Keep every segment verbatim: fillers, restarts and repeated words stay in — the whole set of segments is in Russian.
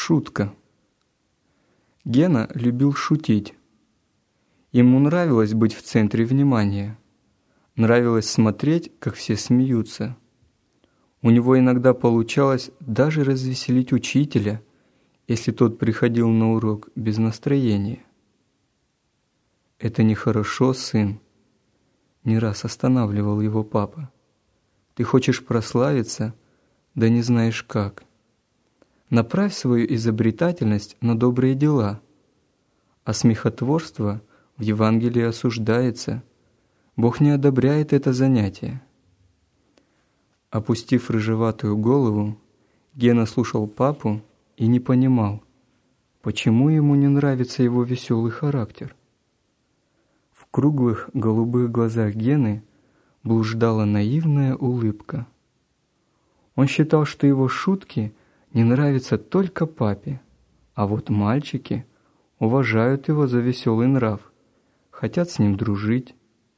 Шутка. Гена любил шутить. Ему нравилось быть в центре внимания. Нравилось смотреть, как все смеются. У него иногда получалось даже развеселить учителя, если тот приходил на урок без настроения. «Это нехорошо, сын», — не раз останавливал его папа. «Ты хочешь прославиться, да не знаешь как. Направь свою изобретательность на добрые дела, а смехотворство в Евангелии осуждается. Бог не одобряет это занятие». Опустив рыжеватую голову, Гена слушал папу и не понимал, почему ему не нравится его веселый характер. В круглых голубых глазах Гены блуждала наивная улыбка. Он считал, что его шутки не нравятся только папе, а вот мальчики уважают его за веселый нрав, хотят с ним дружить.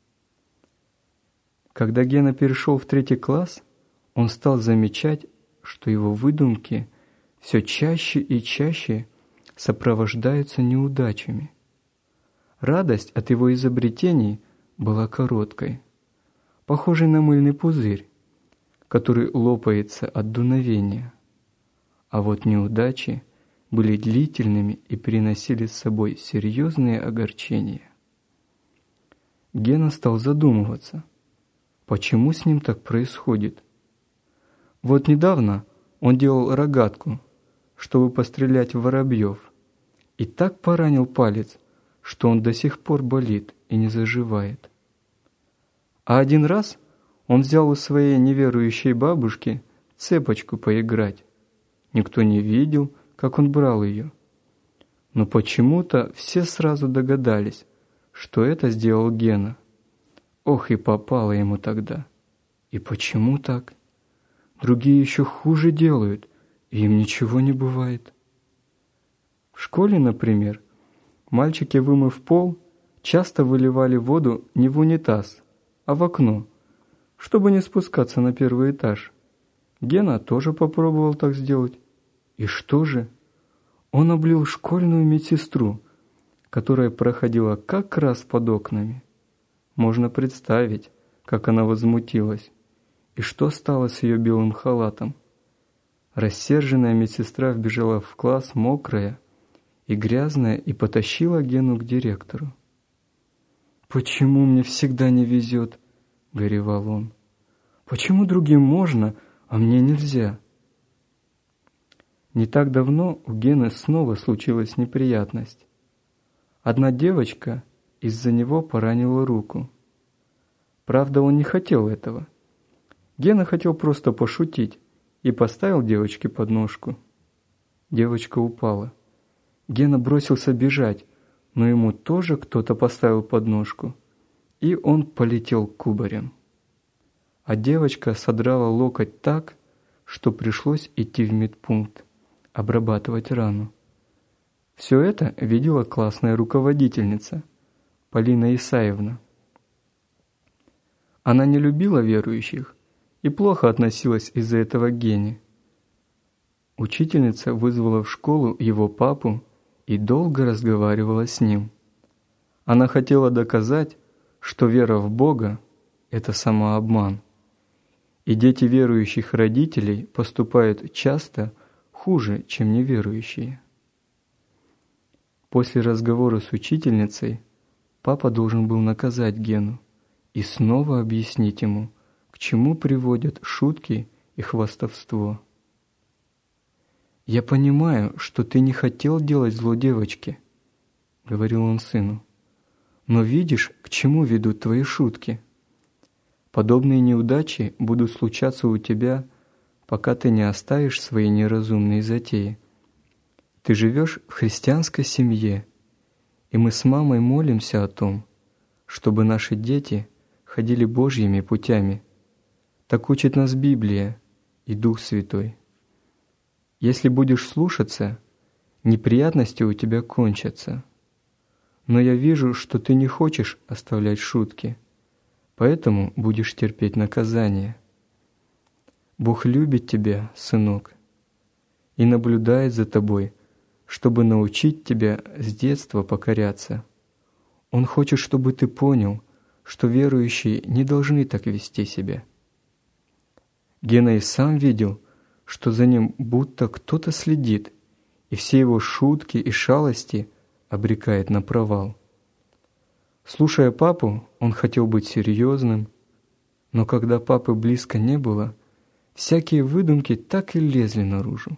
Когда Гена перешел в третий класс, он стал замечать, что его выдумки все чаще и чаще сопровождаются неудачами. Радость от его изобретений была короткой, похожей на мыльный пузырь, который лопается от дуновения. А вот неудачи были длительными и приносили с собой серьезные огорчения. Гена стал задумываться, почему с ним так происходит. Вот недавно он делал рогатку, чтобы пострелять в воробьев, и так поранил палец, что он до сих пор болит и не заживает. А один раз он взял у своей неверующей бабушки цепочку поиграть. Никто не видел, как он брал ее. Но почему-то все сразу догадались, что это сделал Гена. Ох, и попало ему тогда. И почему так? Другие еще хуже делают, и им ничего не бывает. В школе, например, мальчики, вымыв пол, часто выливали воду не в унитаз, а в окно, чтобы не спускаться на первый этаж. Гена тоже попробовал так сделать. И что же? Он облил школьную медсестру, которая проходила как раз под окнами. Можно представить, как она возмутилась. И что стало с ее белым халатом? Рассерженная медсестра вбежала в класс мокрая и грязная и потащила Гену к директору. «Почему мне всегда не везет?» — горевал он. «Почему другим можно, а мне нельзя?» Не так давно у Гены снова случилась неприятность. Одна девочка из-за него поранила руку. Правда, он не хотел этого. Гена хотел просто пошутить и поставил девочке подножку. Девочка упала. Гена бросился бежать, но ему тоже кто-то поставил подножку, и он полетел кубарем. А девочка содрала локоть так, что пришлось идти в медпункт, обрабатывать рану. Все это видела классная руководительница, Полина Исаевна. Она не любила верующих и плохо относилась из-за этого к Гене. Учительница вызвала в школу его папу и долго разговаривала с ним. Она хотела доказать, что вера в Бога – это самообман. И дети верующих родителей поступают часто хуже, чем неверующие. После разговора с учительницей папа должен был наказать Гену и снова объяснить ему, к чему приводят шутки и хвастовство. «Я понимаю, что ты не хотел делать зло девочке», — говорил он сыну, «но видишь, к чему ведут твои шутки. Подобные неудачи будут случаться у тебя, пока ты не оставишь свои неразумные затеи. Ты живешь в христианской семье, и мы с мамой молимся о том, чтобы наши дети ходили Божьими путями. Так учит нас Библия и Дух Святой. Если будешь слушаться, неприятности у тебя кончатся. Но я вижу, что ты не хочешь оставлять шутки, поэтому будешь терпеть наказание. Бог любит тебя, сынок, и наблюдает за тобой, чтобы научить тебя с детства покоряться. Он хочет, чтобы ты понял, что верующие не должны так вести себя. Гена и сам видел, что за ним будто кто-то следит, и все его шутки и шалости обрекает на провал. Слушая папу, он хотел быть серьезным, но когда папы близко не было, всякие выдумки так и лезли наружу.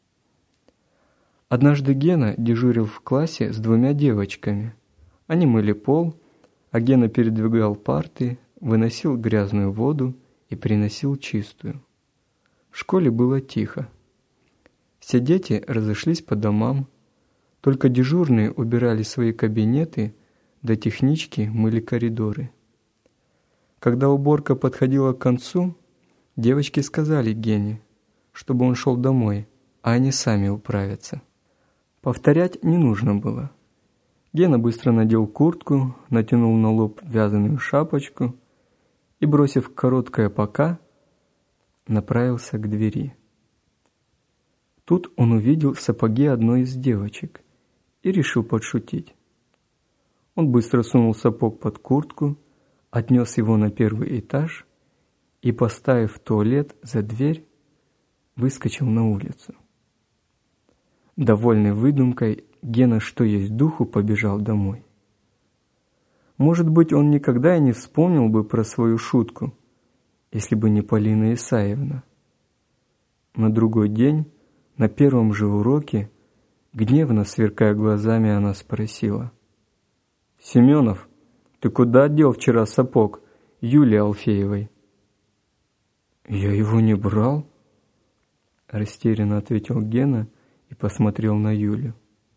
Однажды Гена дежурил в классе с двумя девочками. Они мыли пол, а Гена передвигал парты, выносил грязную воду и приносил чистую. В школе было тихо. Все дети разошлись по домам, только дежурные убирали свои кабинеты, да технички мыли коридоры. Когда уборка подходила к концу, девочки сказали Гене, чтобы он шел домой, а они сами управятся. Повторять не нужно было. Гена быстро надел куртку, натянул на лоб вязаную шапочку и, бросив короткое «пока», направился к двери. Тут он увидел сапоги одной из девочек и решил подшутить. Он быстро сунул сапог под куртку, отнес его на первый этаж и, поставив туалет за дверь, выскочил на улицу. Довольный выдумкой, Гена, что есть духу, побежал домой. Может быть, он никогда и не вспомнил бы про свою шутку, если бы не Полина Исаевна. На другой день, на первом же уроке, гневно сверкая глазами, она спросила: «Семенов, ты куда дел вчера сапог Юлии Алфеевой?» «Я его не брал», — растерянно ответил Гена и посмотрел на Юлю.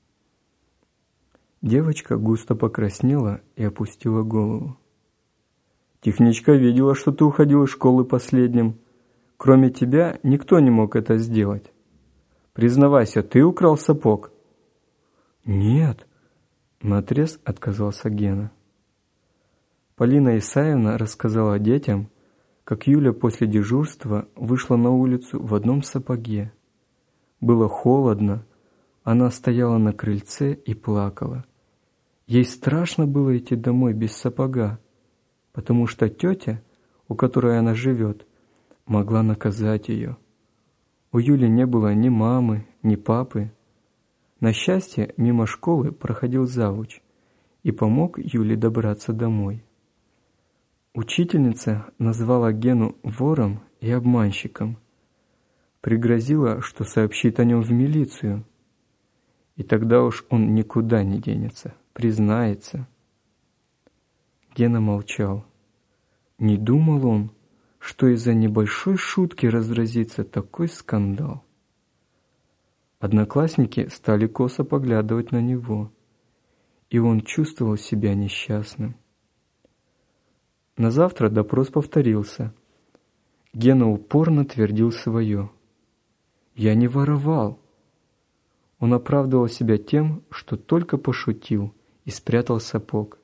Девочка густо покраснела и опустила голову. «Техничка видела, что ты уходил из школы последним. Кроме тебя никто не мог это сделать. Признавайся, ты украл сапог?» «Нет», — наотрез отказался Гена. Полина Исаевна рассказала детям, как Юля после дежурства вышла на улицу в одном сапоге. Было холодно, она стояла на крыльце и плакала. Ей страшно было идти домой без сапога, потому что тетя, у которой она живет, могла наказать ее. У Юли не было ни мамы, ни папы. На счастье, мимо школы проходил завуч и помог Юле добраться домой. Учительница назвала Гену вором и обманщиком, пригрозила, что сообщит о нем в милицию. И тогда уж он никуда не денется, признается. Гена молчал. Не думал он, что из-за небольшой шутки разразится такой скандал. Одноклассники стали косо поглядывать на него, и он чувствовал себя несчастным. На завтра допрос повторился. Гена упорно твердил свое. «Я не воровал». Он оправдывал себя тем, что только пошутил и спрятал сапог.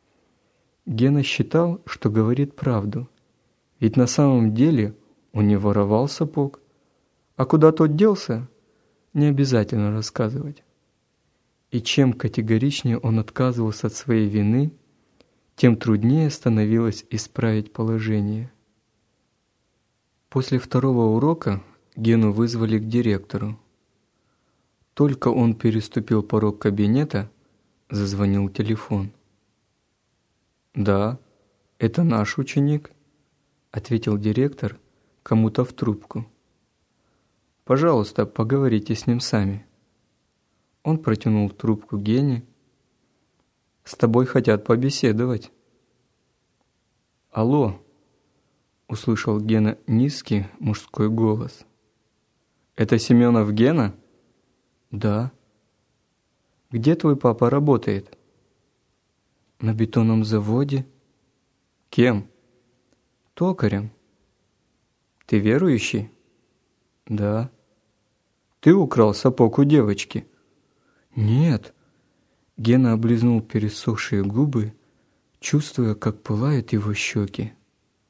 Гена считал, что говорит правду, ведь на самом деле он не воровал сапог, а куда тот делся, не обязательно рассказывать. И чем категоричнее он отказывался от своей вины, тем труднее становилось исправить положение. После второго урока Гену вызвали к директору. Только он переступил порог кабинета, зазвонил телефон. «Да, это наш ученик», — ответил директор кому-то в трубку. «Пожалуйста, поговорите с ним сами». Он протянул трубку Гене. «С тобой хотят побеседовать». «Алло», — услышал Гена низкий мужской голос. «Это Семенов Гена?» «Да». «Где твой папа работает?» «На бетонном заводе». «Кем?» «Токарем». «Ты верующий?» «Да». «Ты украл сапог у девочки?» «Нет». Гена облизнул пересохшие губы, чувствуя, как пылают его щеки.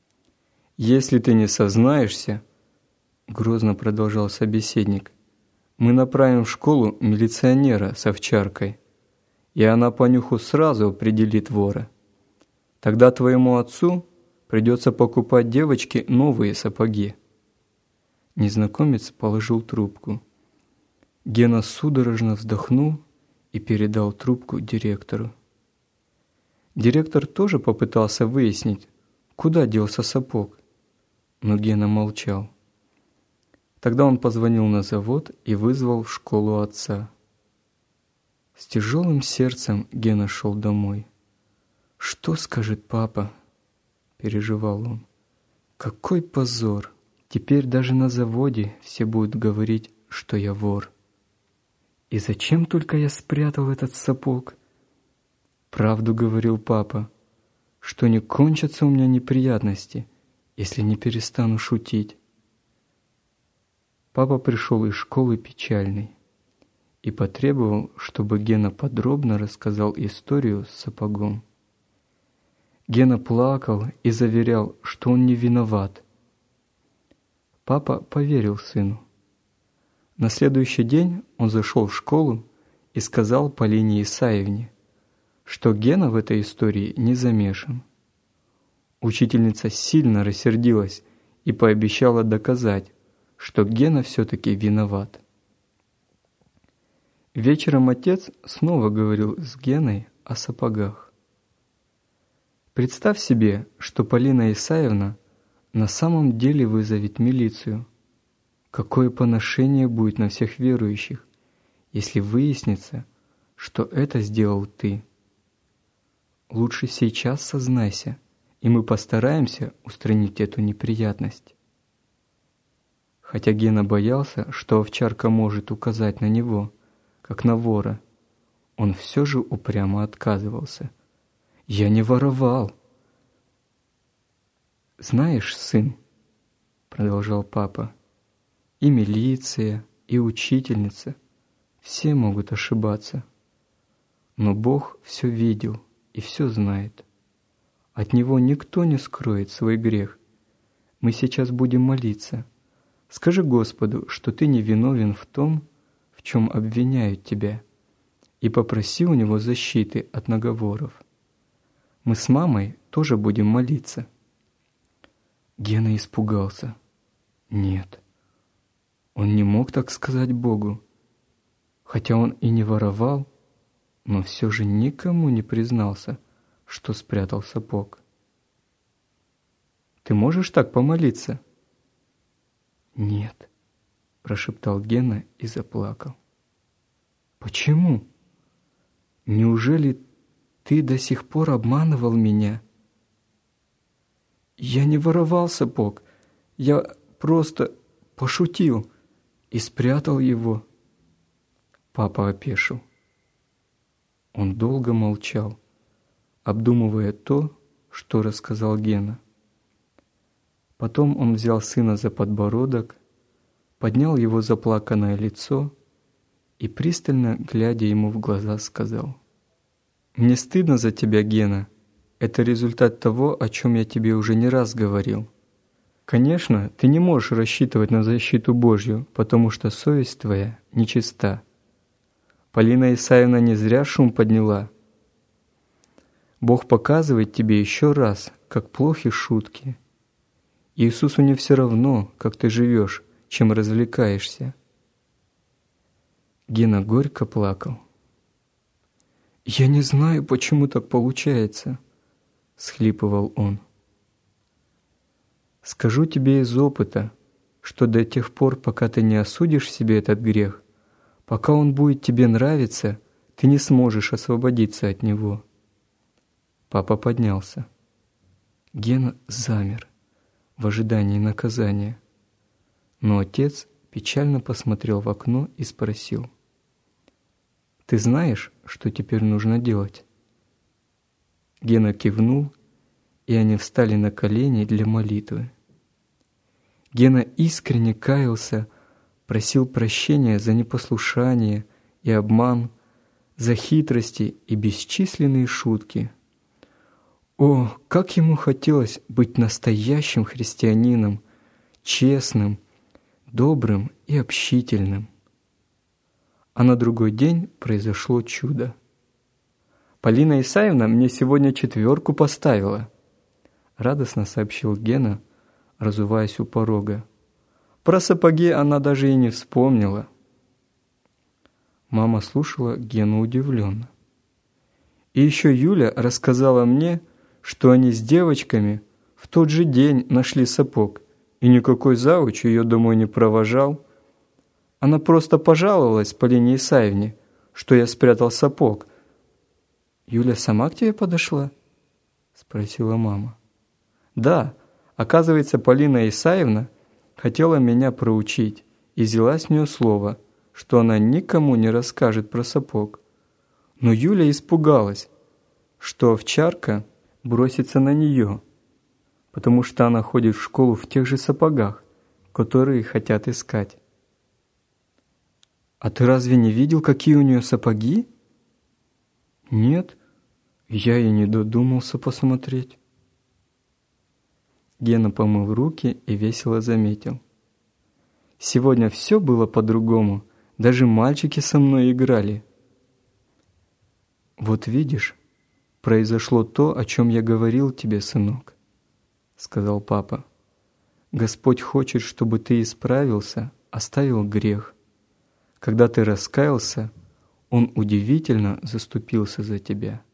«Если ты не сознаешься, — грозно продолжал собеседник, Мы направим в школу милиционера с овчаркой, и она по нюху сразу определит вора. Тогда твоему отцу придется покупать девочке новые сапоги». Незнакомец положил трубку. Гена судорожно вздохнул и передал трубку директору. Директор тоже попытался выяснить, куда делся сапог, но Гена молчал. Тогда он позвонил на завод и вызвал в школу отца. С тяжелым сердцем Гена шел домой. «Что скажет папа?» – переживал он. «Какой позор! Теперь даже на заводе все будут говорить, что я вор. И зачем только я спрятал этот сапог? Правду говорил папа, что не кончатся у меня неприятности, если не перестану шутить». Папа пришел из школы печальный и потребовал, чтобы Гена подробно рассказал историю с сапогом. Гена плакал и заверял, что он не виноват. Папа поверил сыну. На следующий день он зашел в школу и сказал Полине Исаевне, что Гена в этой истории не замешан. Учительница сильно рассердилась и пообещала доказать, что Гена все-таки виноват. Вечером отец снова говорил с Геной о сапогах. Представь себе, что Полина Исаевна на самом деле вызовет милицию. Какое поношение будет на всех верующих, если выяснится, что это сделал ты. Лучше сейчас сознайся, и мы постараемся устранить эту неприятность. Хотя Гена боялся, что овчарка может указать на него, как на вора, он все же упрямо отказывался. «Я не воровал!» «Знаешь, сын, — продолжал папа, — и милиция, и учительница, все могут ошибаться. Но Бог все видел и все знает. От Него никто не скроет свой грех. Мы сейчас будем молиться. Скажи Господу, что ты не виновен в том, в чем обвиняют тебя, и попроси у Него защиты от наговоров. Мы с мамой тоже будем молиться». Гена испугался. Нет, он не мог так сказать Богу. Хотя он и не воровал, но все же никому не признался, что спрятал сапог. «Ты можешь так помолиться?» «Нет», — прошептал Гена и заплакал. «Почему? Неужели ты до сих пор обманывал меня?» «Я не воровал сапог, я просто пошутил и спрятал его». Папа опешил. Он долго молчал, обдумывая то, что рассказал Гена. Потом он взял сына за подбородок, поднял его заплаканное лицо и, пристально глядя ему в глаза, сказал: «Мне стыдно за тебя, Гена. Это результат того, о чем я тебе уже не раз говорил. Конечно, ты не можешь рассчитывать на защиту Божью, потому что совесть твоя нечиста. Полина Исаевна не зря шум подняла. Бог показывает тебе еще раз, как плохи шутки. Иисусу не все равно, как ты живешь, чем развлекаешься». Гена горько плакал. «Я не знаю, почему так получается», — схлипывал он. «Скажу тебе из опыта, что до тех пор, пока ты не осудишь в себе этот грех, пока он будет тебе нравиться, ты не сможешь освободиться от него». Папа поднялся. Гена замер в ожидании наказания. Но отец печально посмотрел в окно и спросил: «Ты знаешь, что теперь нужно делать?» Гена кивнул, и они встали на колени для молитвы. Гена искренне каялся, просил прощения за непослушание и обман, за хитрости и бесчисленные шутки. О, как ему хотелось быть настоящим христианином, честным, добрым и общительным. А на другой день произошло чудо. «Полина Исаевна мне сегодня четверку поставила», — радостно сообщил Гена, разуваясь у порога. Про сапоги она даже и не вспомнила. Мама слушала Гену удивленно. И еще Юля рассказала мне, что они с девочками в тот же день нашли сапог, и никакой завуч ее домой не провожал. Она просто пожаловалась Полине Исаевне, что я спрятал сапог. «Юля сама к тебе подошла?» — спросила мама. «Да, оказывается, Полина Исаевна хотела меня проучить и взяла с нее слово, что она никому не расскажет про сапог. Но Юля испугалась, что овчарка бросится на нее, потому что она ходит в школу в тех же сапогах, которые хотят искать». «А ты разве не видел, какие у нее сапоги?» «Нет, я и не додумался посмотреть». Гена помыл руки и весело заметил: «Сегодня все было по-другому, даже мальчики со мной играли». «Вот видишь, произошло то, о чем я говорил тебе, сынок», — сказал папа. «Господь хочет, чтобы ты исправился, оставил грех. Когда ты раскаялся, Он удивительно заступился за тебя».